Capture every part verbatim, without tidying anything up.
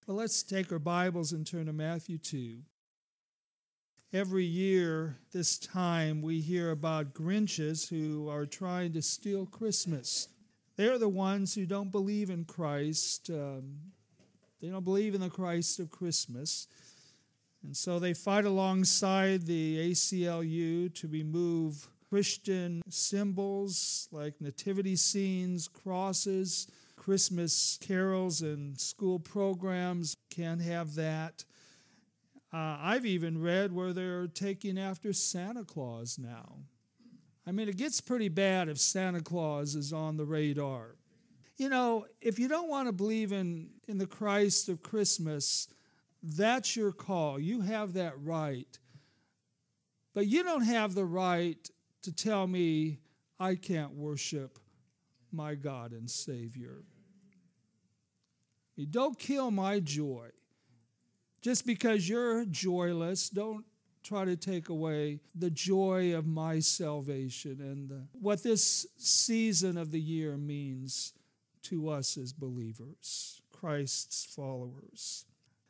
Well, let's take our Bibles and turn to Matthew two. Every year, this time, we hear about Grinches who are trying to steal Christmas. They're the ones who don't believe in Christ. Um, they don't believe in the Christ of Christmas. And so they fight alongside the A C L U to remove Christian symbols like nativity scenes, crosses, Christmas carols, and school programs. Can't have that. Uh, I've even read where they're taking after Santa Claus now. I mean, it gets pretty bad if Santa Claus is on the radar. You know, if you don't want to believe in, in the Christ of Christmas, that's your call. You have that right. But you don't have the right to tell me I can't worship my God and Savior. You don't kill my joy. Just because you're joyless, don't try to take away the joy of my salvation and the, what this season of the year means to us as believers, Christ's followers.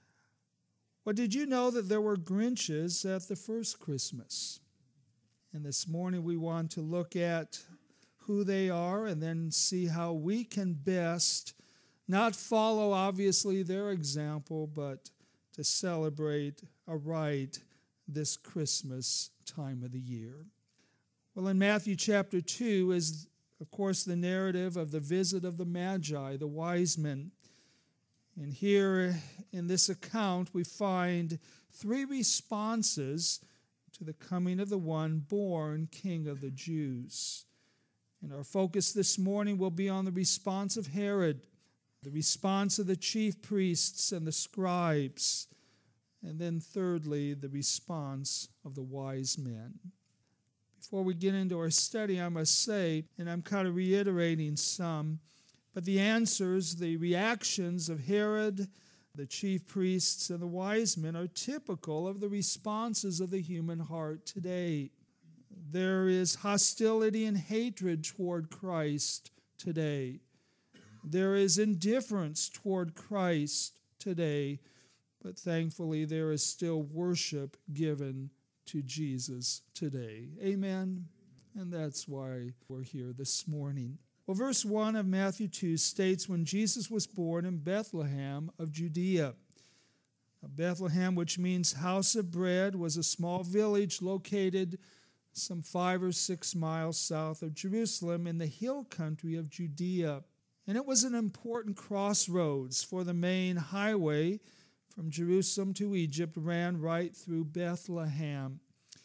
Well, did you know that there were Grinches at the first Christmas? And this morning we want to look at who they are and then see how we can best not follow, obviously, their example, but to celebrate aright this Christmas time of the year. Well, in Matthew chapter two is, of course, the narrative of the visit of the Magi, the wise men. And here in this account, we find three responses to the coming of the one born King of the Jews. And our focus this morning will be on the response of Herod, the response of the chief priests and the scribes, and then thirdly, the response of the wise men. Before we get into our study, I must say, and I'm kind of reiterating some, but the answers, the reactions of Herod, the chief priests, and the wise men are typical of the responses of the human heart today. There is hostility and hatred toward Christ today. There is indifference toward Christ today, but thankfully there is still worship given to Jesus today. Amen? And that's why we're here this morning. Well, verse one of Matthew two states, when Jesus was born in Bethlehem of Judea. Now, Bethlehem, which means house of bread, was a small village located some five or six miles south of Jerusalem in the hill country of Judea. And it was an important crossroads, for the main highway from Jerusalem to Egypt ran right through Bethlehem.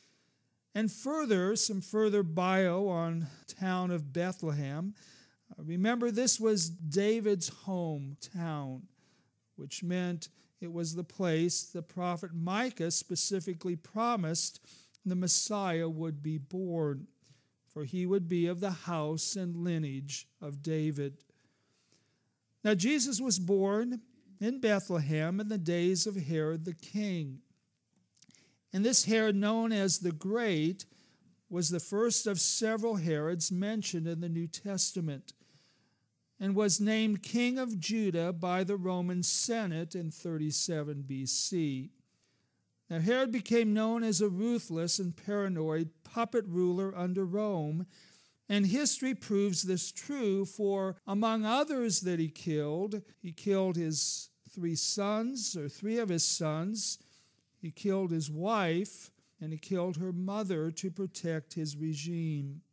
And further, some further bio on town of Bethlehem. Remember, this was David's hometown, which meant it was the place the prophet Micah specifically promised the Messiah would be born, for he would be of the house and lineage of David. Now, Jesus was born in Bethlehem in the days of Herod the king. And this Herod, known as the Great, was the first of several Herods mentioned in the New Testament and was named king of Judah by the Roman Senate in thirty-seven B C. Now, Herod became known as a ruthless and paranoid puppet ruler under Rome, and history proves this true, for among others that he killed, he killed his three sons, or three of his sons. He killed his wife, and he killed her mother to protect his regime.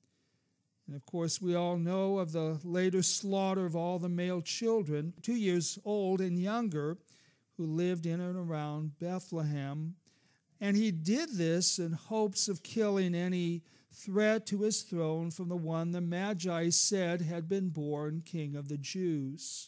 And of course, we all know of the later slaughter of all the male children, two years old and younger, who lived in and around Bethlehem. And he did this in hopes of killing any threat to his throne from the one the Magi said had been born King of the Jews.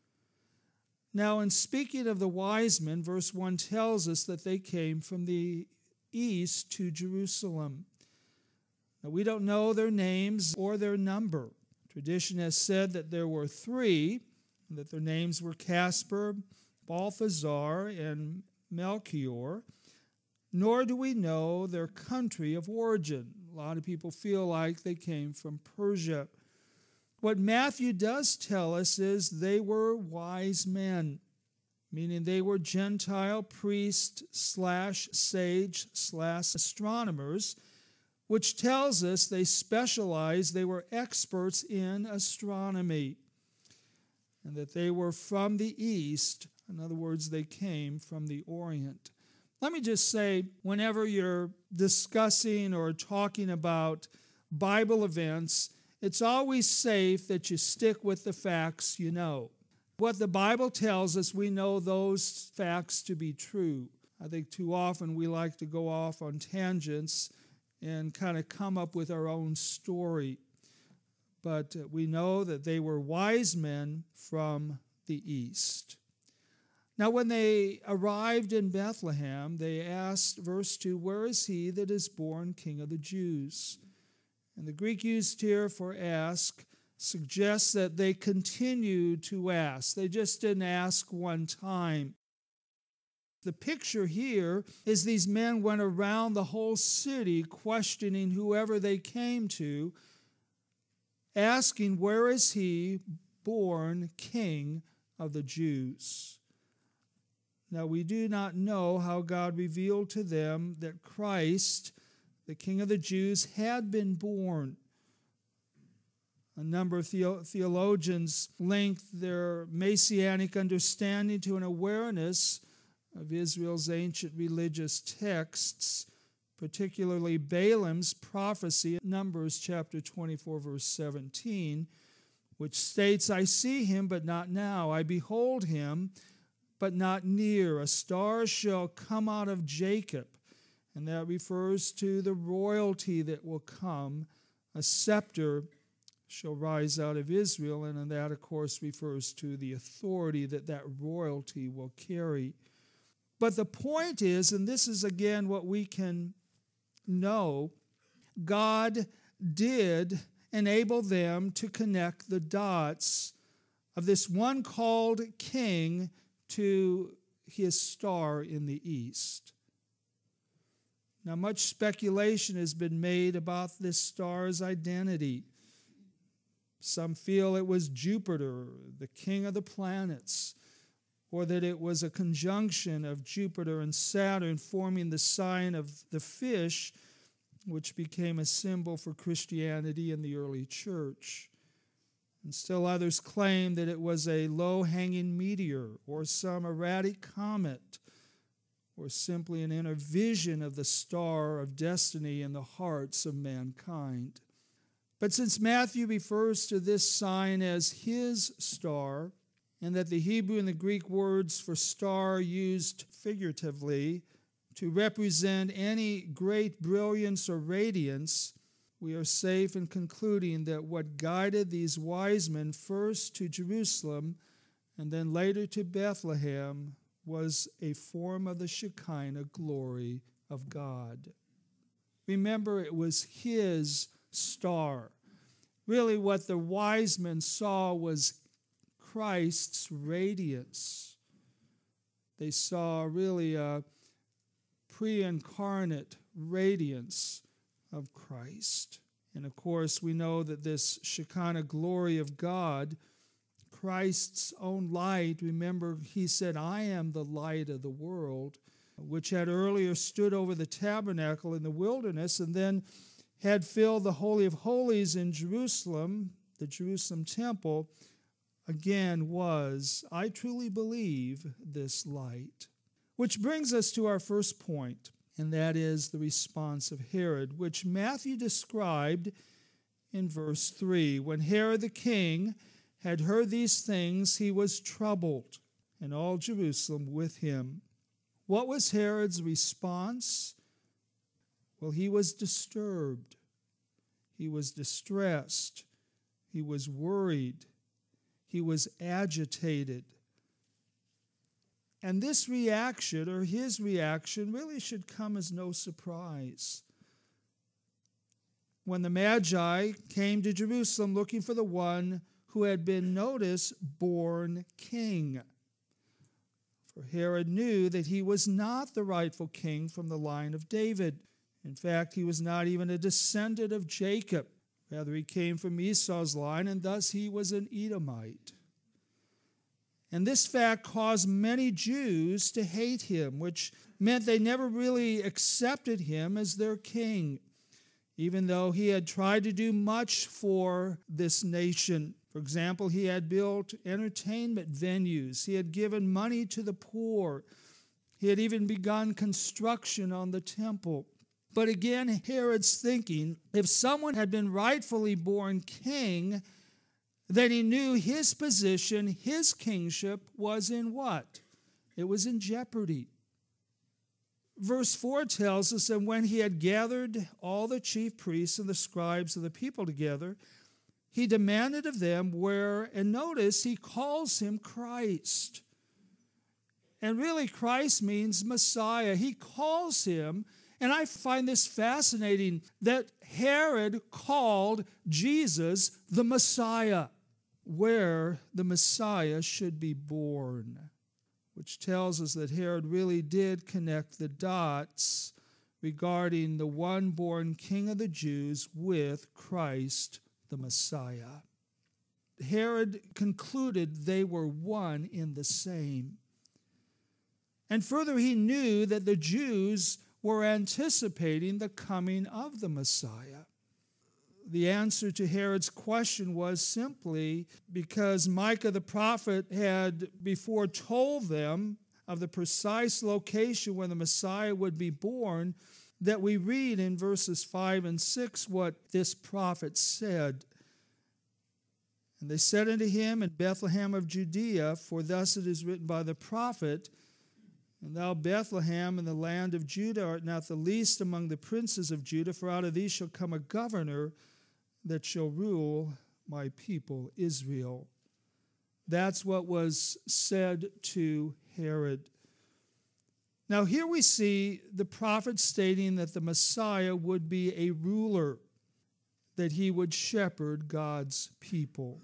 Now, in speaking of the wise men, verse one tells us that they came from the east to Jerusalem. Now, we don't know their names or their number. Tradition has said that there were three, that their names were Casper, Balthazar, and Melchior, nor do we know their country of origin. A lot of people feel like they came from Persia. What Matthew does tell us is they were wise men. meaning they were Gentile priests slash sage slash astronomers, which tells us they specialized, they were experts in astronomy, and that they were from the East. In other words, they came from the Orient. Let me just say, whenever you're discussing or talking about Bible events, it's always safe that you stick with the facts you know. What the Bible tells us, we know those facts to be true. I think too often we like to go off on tangents and kind of come up with our own story. But we know that they were wise men from the East. Now, when they arrived in Bethlehem, they asked, verse two, "Where is he that is born King of the Jews?" And the Greek used here for ask suggests that they continued to ask. They just didn't ask one time. The picture here is these men went around the whole city questioning whoever they came to, asking, "Where is he born King of the Jews?" Now, we do not know how God revealed to them that Christ, the King of the Jews, had been born. A number of theo- theologians linked their messianic understanding to an awareness of Israel's ancient religious texts, particularly Balaam's prophecy in Numbers chapter twenty-four, verse seventeen, which states, "I see him, but not now. I behold him, but not near. A star shall come out of Jacob." And that refers to the royalty that will come. A scepter shall rise out of Israel, and that, of course, refers to the authority that that royalty will carry. But the point is, and this is again what we can know, God did enable them to connect the dots of this one called king to his star in the east. Now, much speculation has been made about this star's identity. Some feel it was Jupiter, the king of the planets, or that it was a conjunction of Jupiter and Saturn forming the sign of the fish, which became a symbol for Christianity in the early church. And still others claim that it was a low-hanging meteor or some erratic comet or simply an inner vision of the star of destiny in the hearts of mankind. But since Matthew refers to this sign as his star, and that the Hebrew and the Greek words for star used figuratively to represent any great brilliance or radiance, we are safe in concluding that what guided these wise men first to Jerusalem and then later to Bethlehem was a form of the Shekinah glory of God. Remember, it was his star. Really, what the wise men saw was Christ's radiance. They saw really a pre-incarnate radiance of Christ. And of course, we know that this Shekinah glory of God, Christ's own light, remember he said, "I am the light of the world," which had earlier stood over the tabernacle in the wilderness and then had filled the Holy of Holies in Jerusalem, the Jerusalem temple, again was, I truly believe, this light. Which brings us to our first point, and that is the response of Herod, which Matthew described in verse three. When Herod the king had heard these things, he was troubled, and all Jerusalem with him. What was Herod's response? Well, he was disturbed. He was distressed. He was worried. He was agitated. And this reaction, or his reaction, really should come as no surprise. When the Magi came to Jerusalem looking for the one who had been, notice, born king. For Herod knew that he was not the rightful king from the line of David. In fact, he was not even a descendant of Jacob. Rather, he came from Esau's line, and thus he was an Edomite. And this fact caused many Jews to hate him, which meant they never really accepted him as their king, even though he had tried to do much for this nation. For example, he had built entertainment venues. He had given money to the poor. He had even begun construction on the temple. But again, Herod's thinking, if someone had been rightfully born king, then he knew his position, his kingship, was in what? It was in jeopardy. Verse four tells us that when he had gathered all the chief priests and the scribes of the people together, he demanded of them where, and notice, he calls him Christ. And really, Christ means Messiah. He calls him, and I find this fascinating, that Herod called Jesus the Messiah, where the Messiah should be born, which tells us that Herod really did connect the dots regarding the one born King of the Jews with Christ the Messiah. Herod concluded they were one in the same. And further, he knew that the Jews were anticipating the coming of the Messiah. The answer to Herod's question was simply because Micah the prophet had before told them of the precise location where the Messiah would be born, that we read in verses five and six what this prophet said. And they said unto him, in Bethlehem of Judea, for thus it is written by the prophet, and thou, Bethlehem, in the land of Judah, art not the least among the princes of Judah, for out of thee shall come a governor that shall rule my people Israel. That's what was said to Herod. Now here we see the prophet stating that the Messiah would be a ruler, that he would shepherd God's people.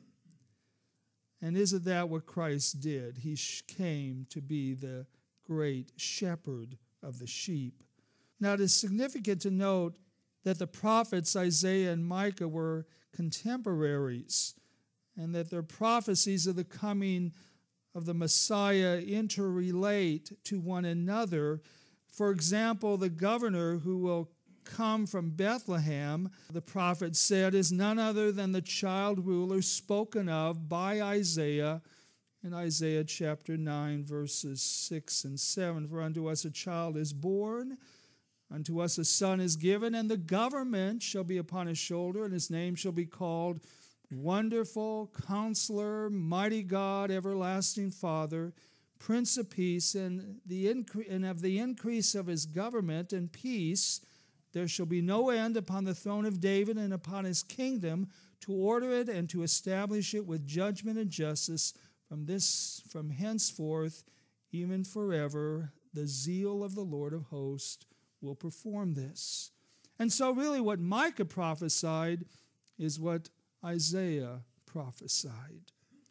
And isn't that what Christ did? He came to be the great shepherd of the sheep. Now it is significant to note that the prophets Isaiah and Micah were contemporaries, and that their prophecies of the coming of the Messiah interrelate to one another. For example, the governor who will come from Bethlehem, the prophet said, is none other than the child ruler spoken of by Isaiah in Isaiah chapter nine, verses six and seven. For unto us a child is born, unto us a son is given, and the government shall be upon his shoulder, and his name shall be called Wonderful, Counselor, Mighty God, Everlasting Father, Prince of Peace. And, the incre- and of the increase of his government and peace there shall be no end upon the throne of David and upon his kingdom, to order it and to establish it with judgment and justice from this from henceforth, even forever. The zeal of the Lord of hosts will perform this. And so really what Micah prophesied is what Isaiah prophesied.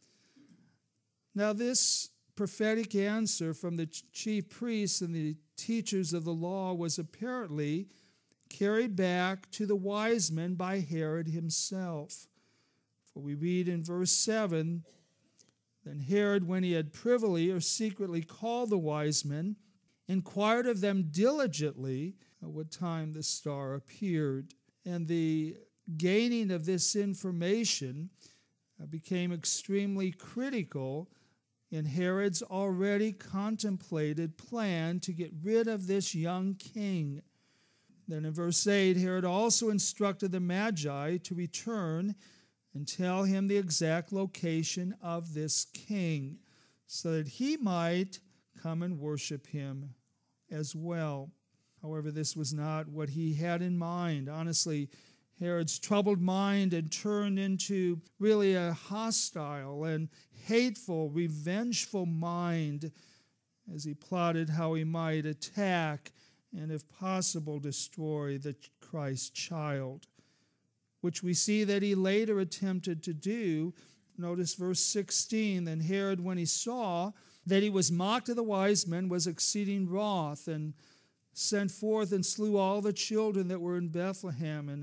Now this prophetic answer from the chief priests and the teachers of the law was apparently carried back to the wise men by Herod himself. For we read in verse seven, then Herod, when he had privily or secretly called the wise men, inquired of them diligently at what time the star appeared. And the gaining of this information became extremely critical in Herod's already contemplated plan to get rid of this young king. Then in verse eight, Herod also instructed the Magi to return and tell him the exact location of this king, so that he might come and worship him as well. However, this was not what he had in mind. Honestly, Herod's troubled mind had turned into really a hostile and hateful, revengeful mind as he plotted how he might attack and, if possible, destroy the Christ child, which we see that he later attempted to do. Notice verse sixteen, then Herod, when he saw that he was mocked of the wise men, was exceeding wroth, and sent forth and slew all the children that were in Bethlehem and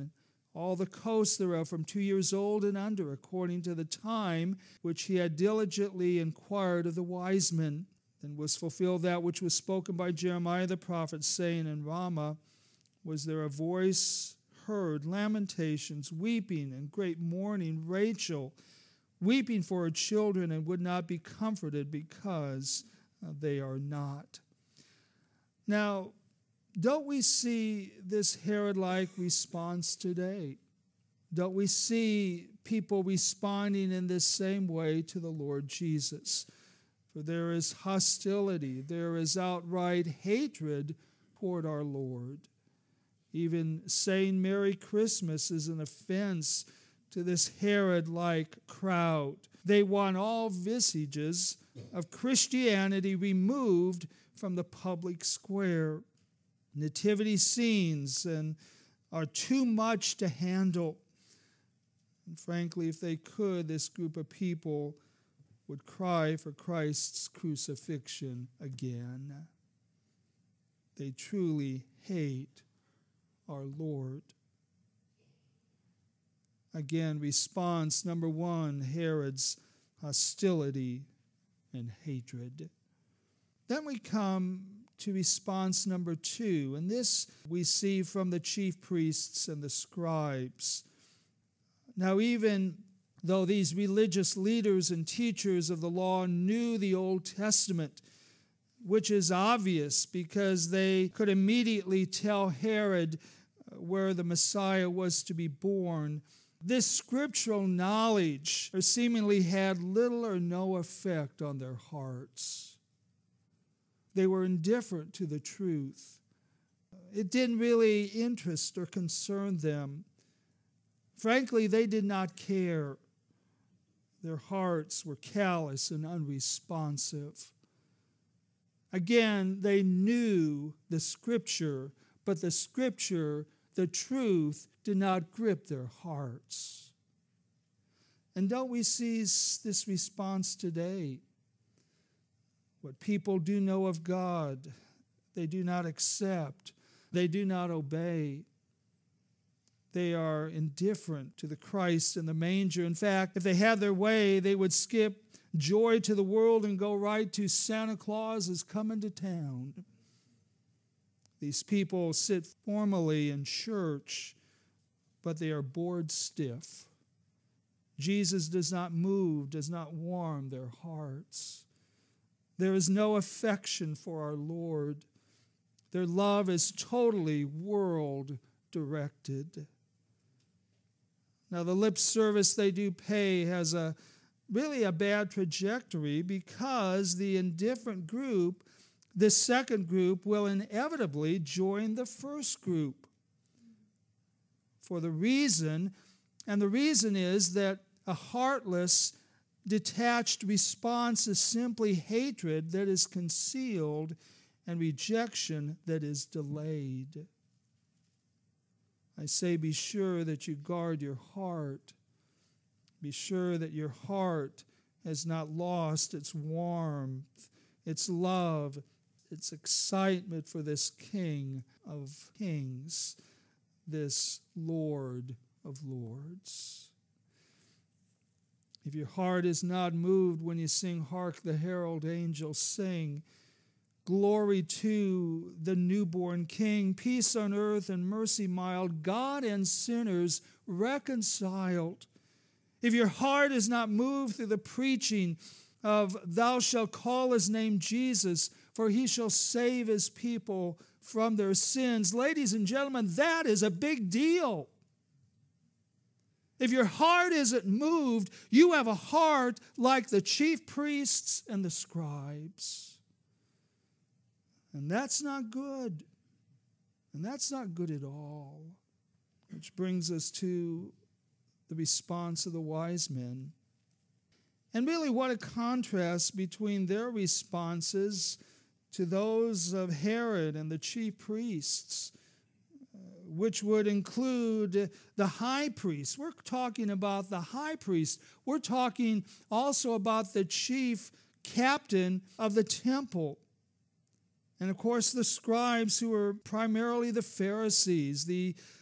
all the coasts thereof from two years old and under, according to the time which he had diligently inquired of the wise men. Then was fulfilled that which was spoken by Jeremiah the prophet, saying, In Ramah was there a voice heard, lamentations, weeping, and great mourning, Rachel weeping for her children, and would not be comforted because they are not. Now, don't we see this Herod-like response today? Don't we see people responding in this same way to the Lord Jesus? For there is hostility, there is outright hatred toward our Lord. Even saying Merry Christmas is an offense to this Herod-like crowd. They want all vestiges of Christianity removed from the public square. Nativity scenes and are too much to handle. And frankly, if they could, this group of people would cry for Christ's crucifixion again. They truly hate our Lord. Again, response number one, Herod's hostility and hatred. Then we come to response number two, and this we see from the chief priests and the scribes. Now, even though these religious leaders and teachers of the law knew the Old Testament, which is obvious because they could immediately tell Herod where the Messiah was to be born, this scriptural knowledge seemingly had little or no effect on their hearts. They were indifferent to the truth. It didn't really interest or concern them. Frankly, they did not care. Their hearts were callous and unresponsive. Again, they knew the Scripture, but the Scripture, the truth, did not grip their hearts. And don't we see this response today? What people do know of God, they do not accept. They do not obey. They are indifferent to the Christ in the manger. In fact, if they had their way, they would skip joy to the world and go right to Santa Claus is coming to town. These people sit formally in church, but they are bored stiff. Jesus does not move, does not warm their hearts. There is no affection for our Lord. Their love is totally world-directed. Now, the lip service they do pay has a really a bad trajectory because the indifferent group, this second group, will inevitably join the first group. For the reason, and the reason is that a heartless, detached response is simply hatred that is concealed and rejection that is delayed. I say be sure that you guard your heart. Be sure that your heart has not lost its warmth, its love, its excitement for this King of Kings, this Lord of Lords. If your heart is not moved when you sing, Hark the Herald Angels Sing, glory to the newborn King, peace on earth and mercy mild, God and sinners reconciled. If your heart is not moved through the preaching of thou shalt call his name Jesus, for he shall save his people from their sins. Ladies and gentlemen, that is a big deal. If your heart isn't moved, you have a heart like the chief priests and the scribes. And that's not good. And that's not good at all. Which brings us to the response of the wise men. And really, what a contrast between their responses to those of Herod and the chief priests, which would include the high priest. We're talking about the high priest. We're talking also about the chief captain of the temple. And of course, the scribes, who were primarily the Pharisees, the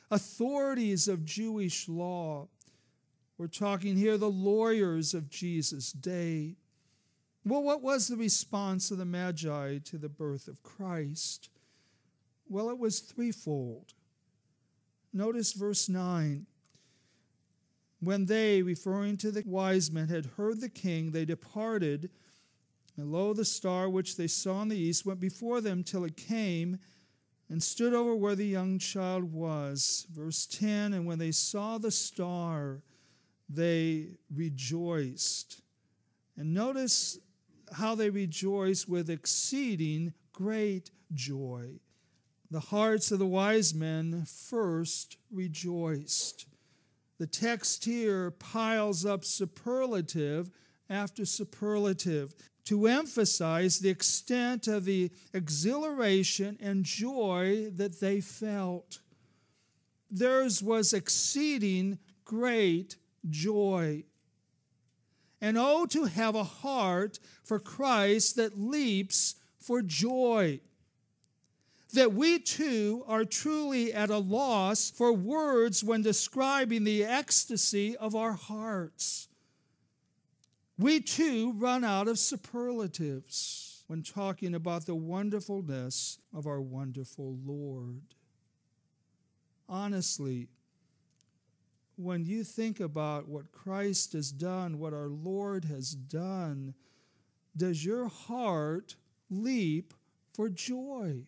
authorities of Jewish law. We're talking here the lawyers of Jesus' day. Well, what was the response of the Magi to the birth of Christ? Well, it was threefold. Notice verse nine. When they, referring to the wise men, had heard the king, they departed, and lo, the star which they saw in the east went before them till it came and stood over where the young child was. Verse ten, and when they saw the star, they rejoiced. And notice how they rejoiced with exceeding great joy. The hearts of the wise men first rejoiced. The text here piles up superlative after superlative to emphasize the extent of the exhilaration and joy that they felt. Theirs was exceeding great joy. And oh, to have a heart for Christ that leaps for joy. That we too are truly at a loss for words when describing the ecstasy of our hearts. We too run out of superlatives when talking about the wonderfulness of our wonderful Lord. Honestly, when you think about what Christ has done, what our Lord has done, does your heart leap for joy?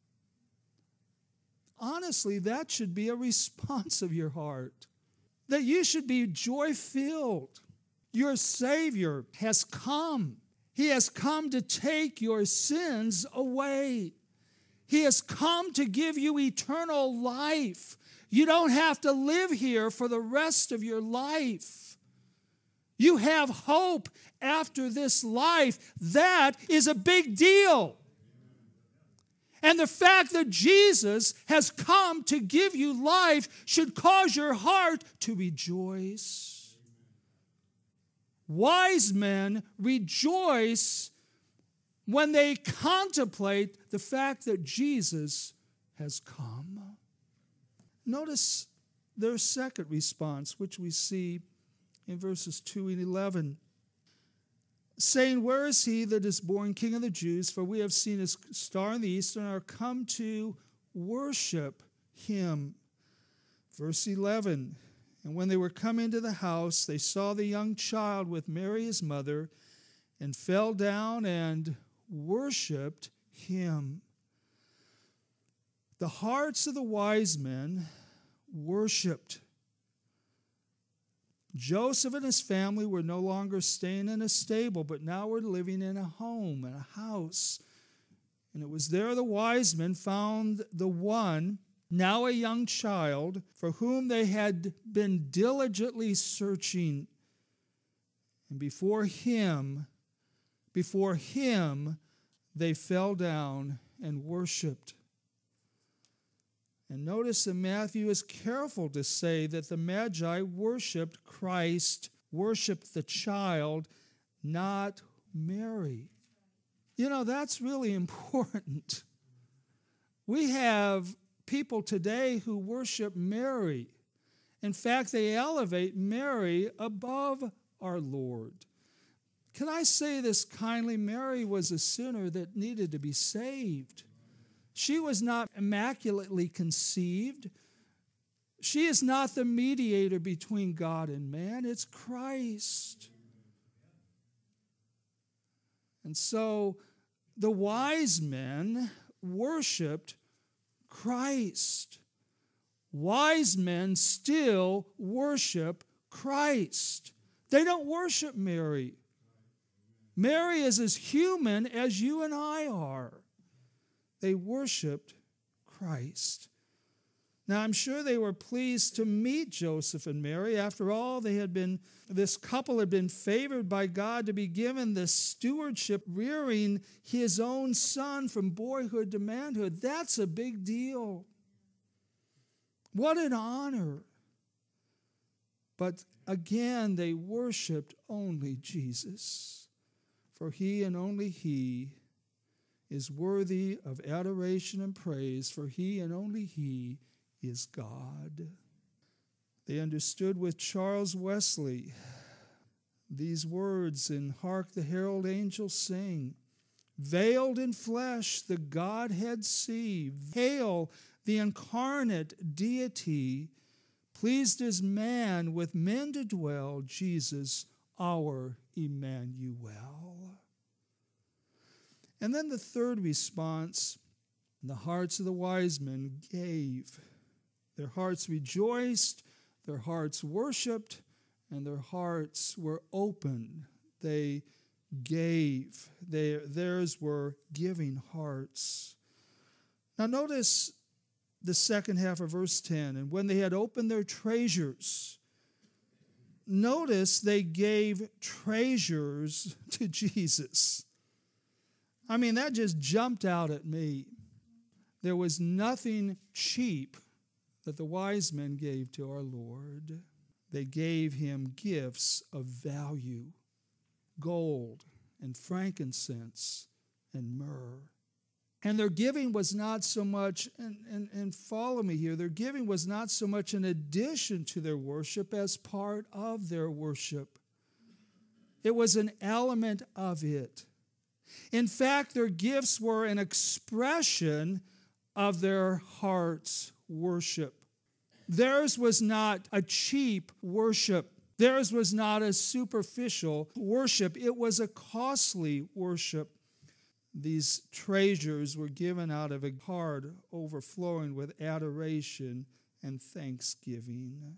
Honestly, that should be a response of your heart. That you should be joy-filled. Your Savior has come. He has come to take your sins away. He has come to give you eternal life. You don't have to live here for the rest of your life. You have hope after this life. That is a big deal. And the fact that Jesus has come to give you life should cause your heart to rejoice. Wise men rejoice when they contemplate the fact that Jesus has come. Notice their second response, which we see in verses two and eleven. Saying, where is he that is born King of the Jews? For we have seen his star in the east and are come to worship him. Verse eleven, and when they were come into the house, they saw the young child with Mary his mother, and fell down and worshiped him. The hearts of the wise men worshiped. Joseph and his family were no longer staying in a stable, but now were living in a home, in a house. And it was there the wise men found the one, now a young child, for whom they had been diligently searching. And before him, before him, they fell down and worshiped. And notice that Matthew is careful to say that the Magi worshiped Christ, worshiped the child, not Mary. You know, that's really important. We have people today who worship Mary. In fact, they elevate Mary above our Lord. Can I say this kindly? Mary was a sinner that needed to be saved. She was not immaculately conceived. She is not the mediator between God and man. It's Christ. And so the wise men worshiped Christ. Wise men still worship Christ. They don't worship Mary. Mary is as human as you and I are. They worshiped Christ. Now, I'm sure they were pleased to meet Joseph and Mary. After all, they had been, this couple had been favored by God to be given the stewardship, rearing his own son from boyhood to manhood. That's a big deal. What an honor. But again, they worshiped only Jesus, for he and only he is worthy of adoration and praise, for he and only he is God. They understood with Charles Wesley these words in Hark the Herald Angels Sing. Veiled in flesh the Godhead see. Hail the incarnate deity. Pleased as man with men to dwell. Jesus our Emmanuel. And then the third response, the hearts of the wise men gave. Their hearts rejoiced, their hearts worshiped, and their hearts were open. They gave. They, theirs were giving hearts. Now notice the second half of verse ten. And when they had opened their treasures, notice they gave treasures to Jesus. I mean, that just jumped out at me. There was nothing cheap that the wise men gave to our Lord. They gave him gifts of value, gold and frankincense and myrrh. And their giving was not so much, and, and, and follow me here, their giving was not so much an addition to their worship as part of their worship. It was an element of it. In fact, their gifts were an expression of their heart's worship. Theirs was not a cheap worship. Theirs was not a superficial worship. It was a costly worship. These treasures were given out of a heart overflowing with adoration and thanksgiving.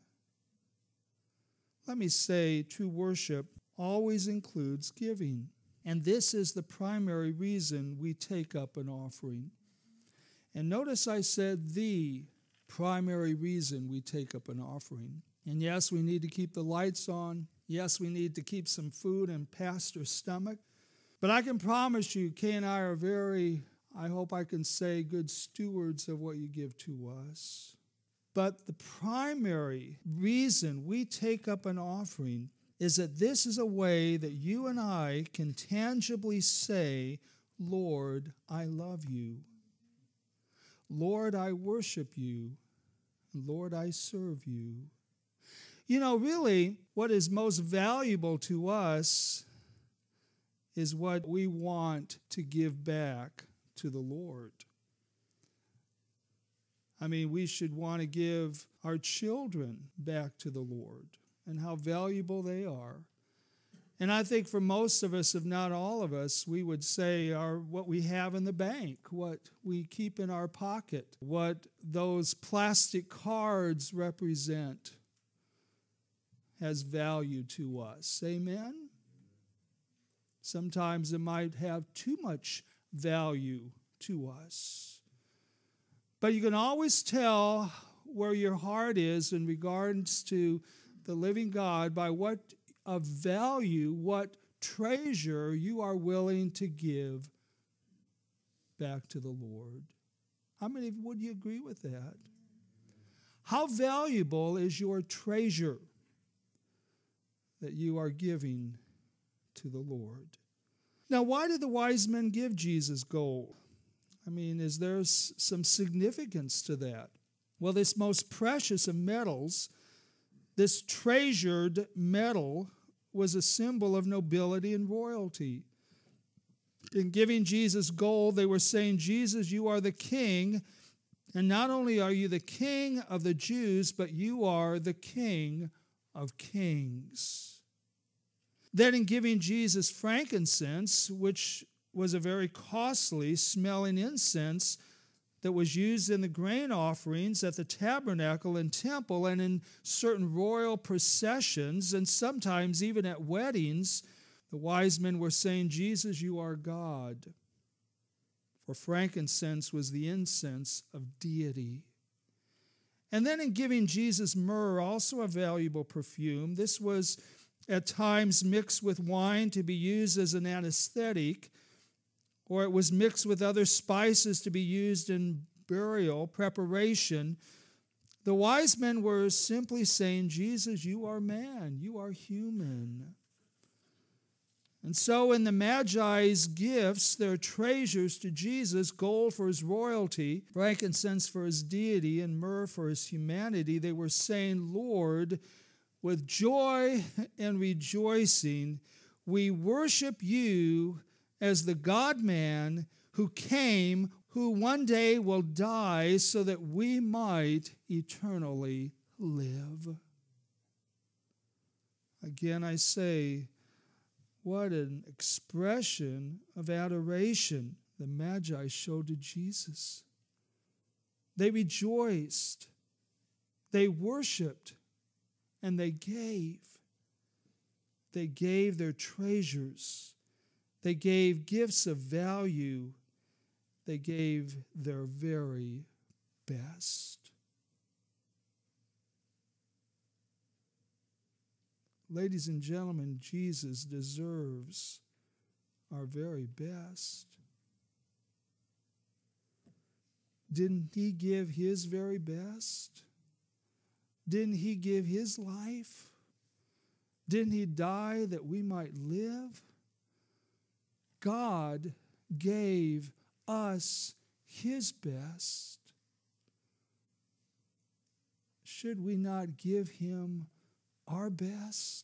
Let me say, true worship always includes giving. And this is the primary reason we take up an offering. And notice I said the primary reason we take up an offering. And yes, we need to keep the lights on. Yes, we need to keep some food in Pastor's stomach. But I can promise you, Kay and I are very, I hope I can say, good stewards of what you give to us. But the primary reason we take up an offering is that this is a way that you and I can tangibly say, Lord, I love you. Lord, I worship you. Lord, I serve you. You know, really, what is most valuable to us is what we want to give back to the Lord. I mean, we should want to give our children back to the Lord and how valuable they are. And I think for most of us, if not all of us, we would say our what we have in the bank, what we keep in our pocket, what those plastic cards represent has value to us. Amen? Sometimes it might have too much value to us. But you can always tell where your heart is in regards to the living God by what of value, what treasure you are willing to give back to the Lord. How many would you agree with that? How valuable is your treasure that you are giving to the Lord? Now, why did the wise men give Jesus gold? I mean, is there some significance to that? Well, this most precious of metals, this treasured metal, was a symbol of nobility and royalty. In giving Jesus gold, they were saying, Jesus, you are the king, and not only are you the king of the Jews, but you are the king of kings. Then in giving Jesus frankincense, which was a very costly smelling incense that was used in the grain offerings at the tabernacle and temple and in certain royal processions and sometimes even at weddings, the wise men were saying, Jesus, you are God. For frankincense was the incense of deity. And then in giving Jesus myrrh, also a valuable perfume, this was at times mixed with wine to be used as an anesthetic, or it was mixed with other spices to be used in burial preparation. The wise men were simply saying, Jesus, you are man, you are human. And so in the Magi's gifts, their treasures to Jesus, gold for his royalty, frankincense for his deity, and myrrh for his humanity, they were saying, Lord, with joy and rejoicing, we worship you as the God-man who came, who one day will die so that we might eternally live. Again, I say, what an expression of adoration the Magi showed to Jesus. They rejoiced, they worshiped, and they gave. They gave their treasures. They gave gifts of value. They gave their very best. Ladies and gentlemen, Jesus deserves our very best. Didn't he give his very best? Didn't he give his life? Didn't he die that we might live? God gave us his best. Should we not give him our best?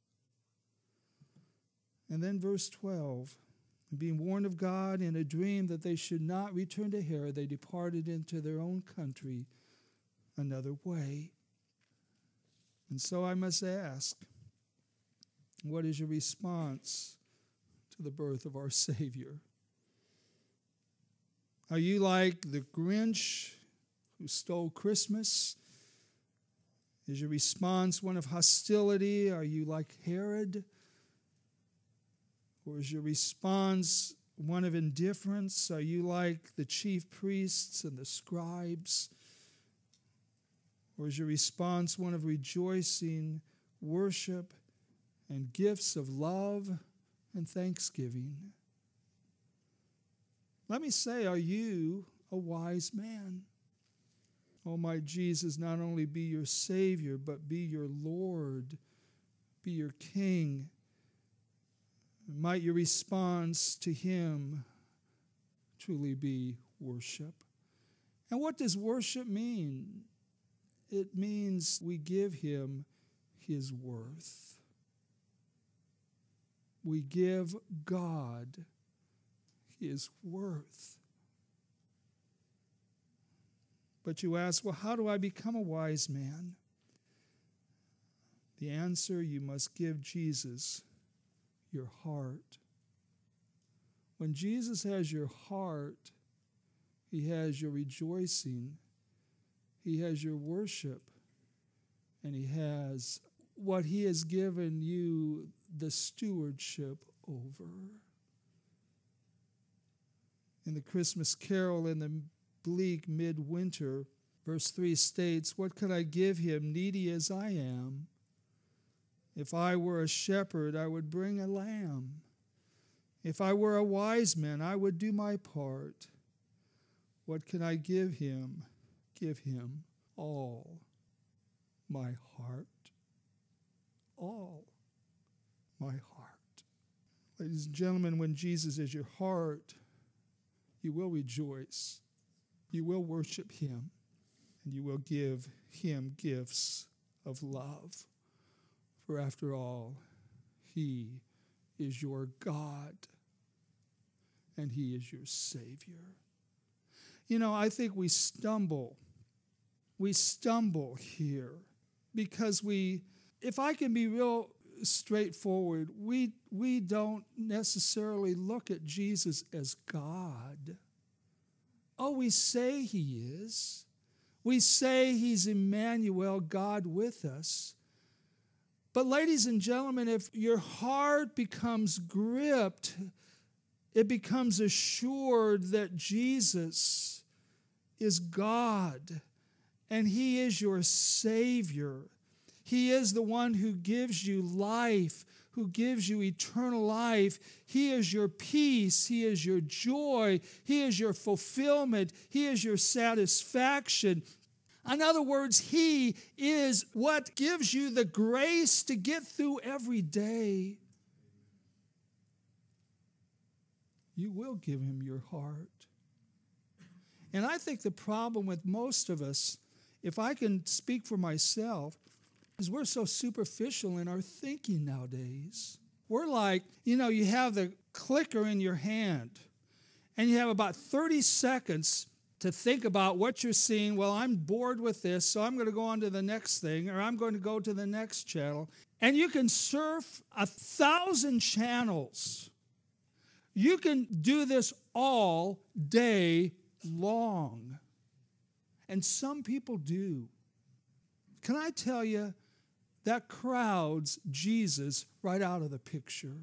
And then verse twelve, being warned of God in a dream that they should not return to Herod, they departed into their own country another way. And so I must ask, what is your response to the birth of our Savior? Are you like the Grinch who stole Christmas? Is your response one of hostility? Are you like Herod? Or is your response one of indifference? Are you like the chief priests and the scribes? Or is your response one of rejoicing, worship, and gifts of love and thanksgiving? Let me say, are you a wise man? Oh, my Jesus, not only be your Savior, but be your Lord, be your King. Might your response to him truly be worship. And what does worship mean? It means we give him his worth. We give God his worth. But you ask, well, how do I become a wise man? The answer, you must give Jesus your heart. When Jesus has your heart, he has your rejoicing, he has your worship, and he has what he has given you the stewardship over. In the Christmas carol, in the bleak midwinter, verse three states, what could I give him, needy as I am? If I were a shepherd, I would bring a lamb. If I were a wise man, I would do my part. What can I give him? Give him all my heart. All my heart. Ladies and gentlemen, when Jesus is your heart, you will rejoice. You will worship him. And you will give him gifts of love. For after all, he is your God, and he is your Savior. You know, I think we stumble. We stumble here because we, if I can be real straightforward, we, we don't necessarily look at Jesus as God. Oh, we say he is. We say he's Emmanuel, God with us. But ladies and gentlemen, if your heart becomes gripped, it becomes assured that Jesus is God and he is your Savior. He is the one who gives you life, who gives you eternal life. He is your peace. He is your joy. He is your fulfillment. He is your satisfaction. In other words, he is what gives you the grace to get through every day. you will give him your heart. And I think the problem with most of us, if I can speak for myself, is we're so superficial in our thinking nowadays. We're like, you know, you have the clicker in your hand, and you have about thirty seconds to think about what you're seeing. Well, I'm bored with this, so I'm going to go on to the next thing, or I'm going to go to the next channel. And you can surf a thousand channels. You can do this all day long. And some people do. Can I tell you, that crowds Jesus right out of the picture.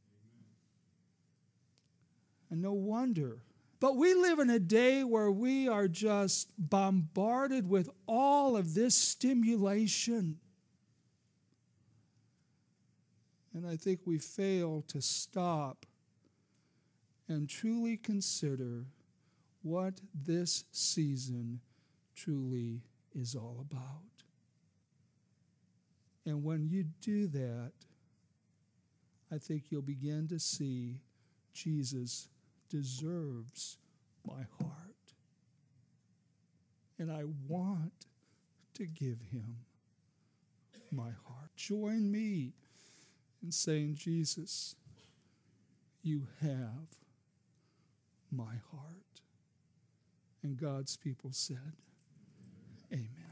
And no wonder. But we live in a day where we are just bombarded with all of this stimulation. And I think we fail to stop and truly consider what this season truly is all about. And when you do that, I think you'll begin to see Jesus deserves my heart. And I want to give him my heart. Join me in saying, Jesus, you have my heart. And God's people said, amen.